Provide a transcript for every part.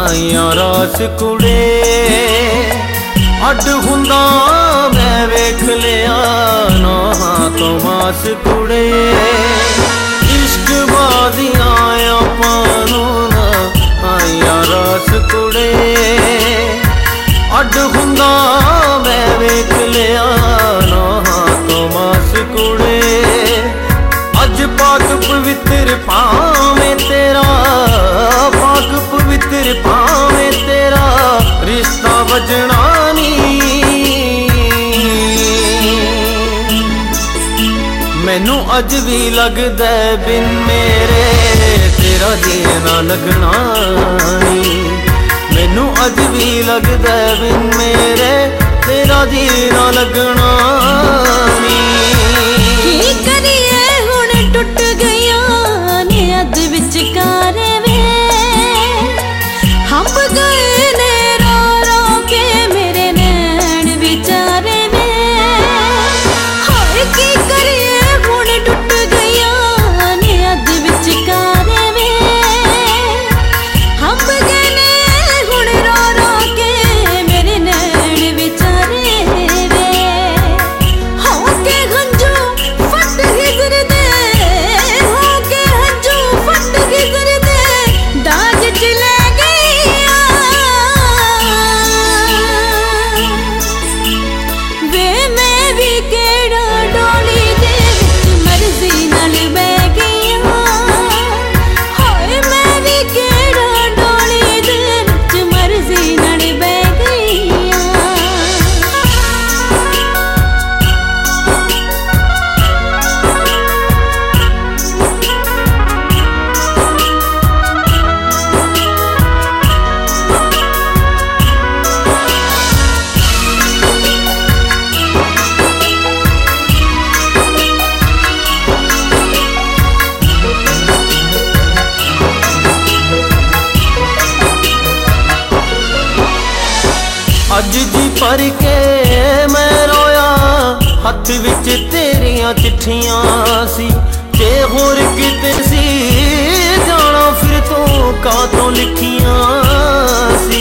ਆਈਆਂ ਰਾਸ ਕੁੜੇ ਅੱਡ ਹੁੰਦਾ ਮੈਂ ਵੇਖ ਲਿਆ ਨਾਹਾਂ ਤੋਂ ਮਾਸ ਕੁੜੇ ਇਸ਼ਕ ਬਾਜ਼ੀਆਂ ਆਪਾਂ ਨੂੰ ਨਾ ਆਈਆਂ ਰਾਸ ਕੁੜੇ ਅੱਡ ਹੁੰਦਾ ਮੈਂ ਵੇਖ ਲਿਆ ਨਾਹਾਂ ਤੋਂ ਮਾਸ ਕੁੜੇ ਅੱਜ ਪਾਕ ਪਵਿੱਤਰ ਭਾਵੇਂ ਤੇਰਾ ਪਾਕ ਪਵਿੱਤਰ ਭਾਵੇਂ ਤੇਰਾ ਰਿਸ਼ਤਾ ਵਜਣਾ ਨੀ ਮੈਨੂੰ ਅੱਜ ਵੀ ਲੱਗਦਾ ਬਿਨ ਮੇਰੇ ਤੇਰਾ ਜੀਣਾ ਲੱਗਣਾ ਨੀ ਮੈਨੂੰ ਅੱਜ ਵੀ ਲੱਗਦਾ ਬਿਨ ਮੇਰੇ ਤੇਰਾ ਜੀਣਾ ਲੱਗਣਾ ਨੀ ਕੀ ਕਰੀਏ ਹੁਣ ਟੁੱਟ ਗਈਆਂ ਨੇ ਅੱਧ ਵਿਚਕਾਰ ਵੇ ਹੰਬ ਗਏ ਨੇ ਰੋ ਰੋ ਕੇ ਮੇਰੇ ਨੈਣ ਵਿਚਾਰੇ ਵੇ ਹਾਏ ਕੀ ਕਰੀਏ ਹੁਣ ਟੁੱਟ ਗਈਆਂ ਨੇ ਅੱਧ ਵਿਚਕਾਰ ਵੇ ਹੰਬ ਗਏ ਨੇ ਹੁਣ ਰੋ ਰੋ ਕੇ ਮੇਰੇ ਨੈਣ ਵਿਚਾਰੇ ਵੇ ਹੋ ਕੇ ਹੰਝੂ ਫਟ ਗਿਜ਼ਰਦੇ ਹੋ ਕੇ ਹੰਝੂ ਫਟ ਗਿਜ਼ਰਦੇ ਦਾਗ ਚ ਲੈ ਗਈਆਂ ਵੇ ਮੈਂ ਵੀ ਕਿਹੜਾ ਡੋਲੀ ਦੇ ਵਿੱਚ ਮਰਜ਼ੀ ਨਾਲ ਬਹਿ ਗਈਆਂ ਹਾਏ ਮੈਂ ਵੀ ਕਿਹੜਾ ਡੋਲੀ ਦੇ ਵਿੱਚ ਮਰਜ਼ੀ ਨਾਲ ਬਹਿ ਗਈਆਂ ਅੱਜ ਜੀ ਭਰ ਕੇ ਮੈਂ ਰੋਇਆ ਹੱਥ ਵਿੱਚ ਤੇਰੀਆਂ ਚਿੱਠੀਆਂ ਸੀ ਜੇ ਹੋਰ ਕਿਤੇ ਸੀ ਜਾਣਾ ਫਿਰ ਤੂੰ ਕਾਹਤੋਂ ਲਿਖੀਆਂ ਸੀ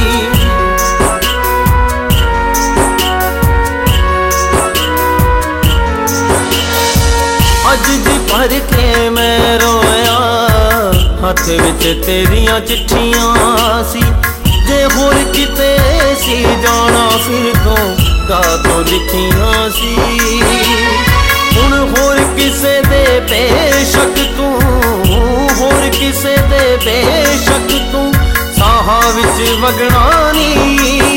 ਅੱਜ ਜੀ ਭਰ ਕੇ ਮੈਂ ਰੋਇਆ ਹੱਥ ਵਿੱਚ ਤੇਰੀਆਂ ਚਿੱਠੀਆਂ ਸੀ ਜੇ ਹੋਰ ਕਿਤੇ ਸੀ ਜਾਣਾ ਫਿਰ ਤੋਂ ਕਾਹਤੋਂ ਲਿਖੀਆਂ ਸੀ ਹੁਣ ਹੋਰ ਕਿਸੇ ਦੇ ਬੇਸ਼ੱਕ ਤੂੰ ਹੋਰ ਕਿਸੇ ਦੇ ਬੇਸ਼ੱਕ ਤੂੰ ਸਾਹਾਂ ਵਿੱਚ ਵਗਣਾ ਨੀ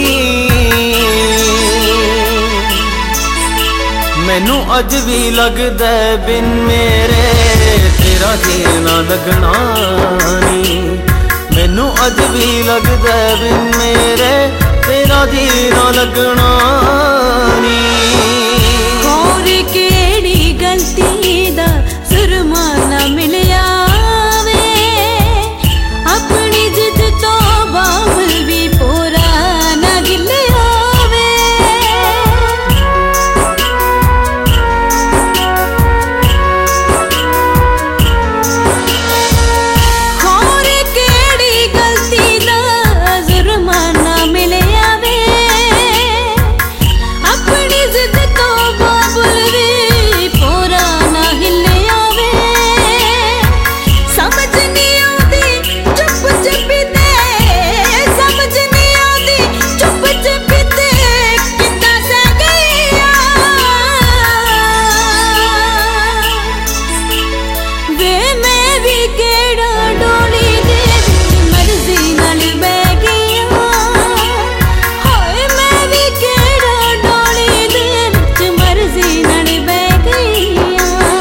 ਮੈਨੂੰ ਅੱਜ ਵੀ ਲੱਗਦਾ ਬਿਨ ਮੇਰੇ ਤੇਰਾ ਜੀਣਾ ਲੱਗਣਾ ਨੀ ਮੈਨੂੰ ਅੱਜ ਵੀ ਲੱਗਦਾ ਬਿਨ ਮੇਰੇ ਤੇਰਾ ਜੀਣਾ ਲੱਗਣਾ ਨੀ ਹੋਰ ਕਿਹੜੀ ਗਲਤੀ ਦਾ ਜੁਰਮਾਨਾ ਮਿਲਿਆ ਵੇ ਆਪਣੀ ਜਿੱਦ ਤੋਂ ਬਾਬਲ ਵੀ ਪੂਰਾ ਨਾ ਗਿਲਿਆ ਵੇ ਹੋਰ ਕਿਹੜੀ ਗਲਤੀ ਦਾ ਜੁਰਮਾਨਾ ਮਿਲਿਆ ਵੇ ਆਪਣੀ ਜਿੱਦ ਤੋਂ ਬਾਬਲ ਵੀ ਪੂਰਾ ਨਾ ਹਿੱਲਿਆ ਵੇ ਸਮਝ ਨਹੀਂ ਆਉਂਦੀ ਚੁੱਪ ਚਪੀਤੇ ਸਮਝ ਨਹੀਂ ਆਉਂਦੀ ਚੁੱਪ ਚਪੀਤੇ ਕਿੱਦਾਂ ਸਹਿ ਗਈਆਂ ਵੇ ਮੈਂ ਵੀ ਕਿਹੜਾ ਡੋਲੀ ਦੇ ਵਿੱਚ ਮਰਜ਼ੀ ਨਾਲ ਬਹਿ ਗਈਆਂ ਹਾਏ ਮੈਂ ਵੀ ਕਿਹੜਾ ਡੋਲੀ ਦੇ ਵਿੱਚ ਮਰਜ਼ੀ ਨਾਲ ਬਹਿ ਗਈਆਂ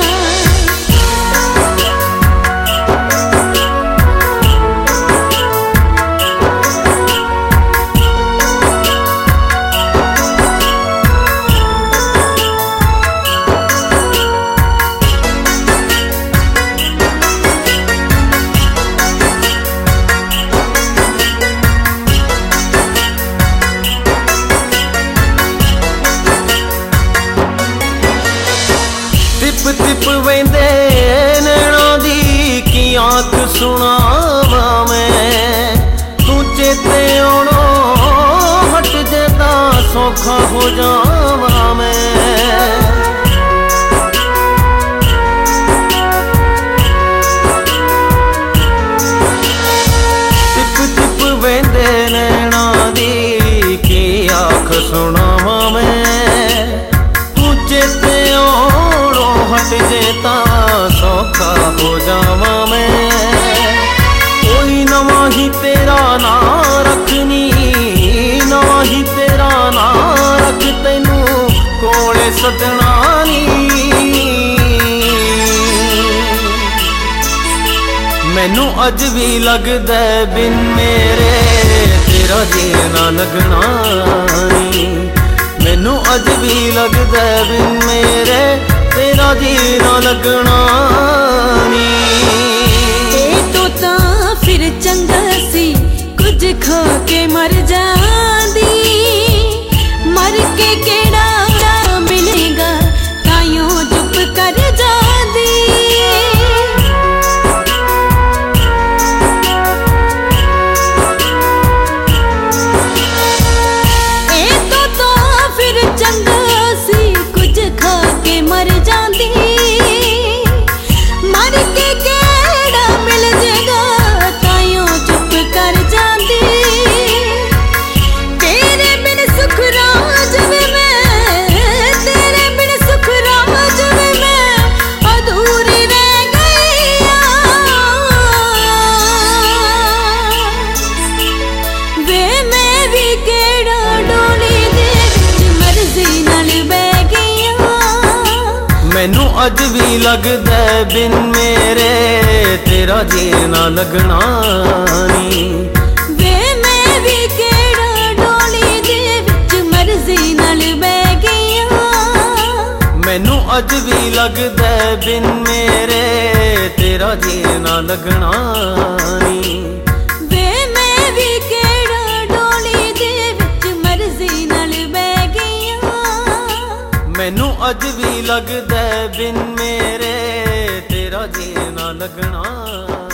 ਤਿਪ ਤਿਪ ਵਹਿੰਦੇ ਨੈਣਾਂ ਦੀ ਕੀ ਆਖ ਸੁਣਾਵਾਂ ਮੈਂ ਤੂੰ ਜਾਵਾਂ ਮੈਂ। ਵੇਂਦੇ ਨੈਣਾ ਦੀ ਕੀ ਆਖ ਸੁਣਾਵਾਂ ਮੈਂ। ਤੂੰ ਚੇਤੇ ਆਉਣੋਂ ਹਟ ਜੇ ਤਾਂ ਸੌਖਾ ਹੋ ਜਾਵਾਂ ਮੈਂ। ਕੋਈ ਨਵਾਂ ਹੀ ਤੇਰਾ ਨਾਂ ਰੱਖਨੀ, ਨਵਾਂ ਹੀ ਤੇਰਾ ਨਾਂ ਰੱਖ, ਤੈਨੂੰ ਕੋਲੇ ਸੱਦਣਾ ਨੀ। ਮੈਨੂੰ ਅੱਜ ਵੀ ਲੱਗਦਾ ਬਿਨ ਮੇਰੇ ਤੇਰਾ ਜੀਣਾ ਲੱਗਣਾ ਨੀ। ਮੈਨੂੰ ਅੱਜ ਵੀ ਲੱਗਦਾ ਬਿਨ ਮੇਰੇ ਤੇਰਾ ਜੀਣਾ ਲੱਗਣਾ ਨੀ। ਇਹ ਤੋਂ ਤਾਂ ਫਿਰ ਚੰਗਾ ਸੀ ਕੁਝ ਖੋ ਕੇ ਮਰ ਜਾਂਦੀ। ਮਰ ਕੇ ਕਿਹੜਾ ਮਿਲੇਗਾ ਤਾਈਓ ਚੁੱਪ ਕਰ ਜਾਂਦੀ। ਮੈਨੂੰ ਅੱਜ ਵੀ ਲੱਗਦਾ ਬਿਨ ਮੇਰੇ ਤੇਰਾ ਜੀਣਾ ਲੱਗਣਾ ਨੀ। ਵੇ ਮੈਂ ਵੀ ਕਿਹੜਾ ਡੋਲੀ ਦੇ ਵਿੱਚ ਮਰਜ਼ੀ ਨਾਲ ਬਹਿ ਗਈ ਆਂ। ਮੈਨੂੰ ਅੱਜ ਵੀ ਲੱਗਦਾ ਬਿਨ ਮੇਰੇ ਤੇਰਾ ਜੀਣਾ ਲੱਗਣਾ ਨੀ। ਵੇ ਮੈਂ ਵੀ ਕਿਹੜਾ ਡੋਲੀ ਦੇ ਵਿੱਚ ਮਰਜ਼ੀ ਨਾਲ ਬਹਿ ਗਈ ਆਂ। ਮੈਨੂੰ ਅੱਜ ਵੀ ਲੱਗਦਾ ਬਿਨ ਮੇਰੇ ਤੇਰਾ ਜੀਣਾ ਲੱਗਣਾ।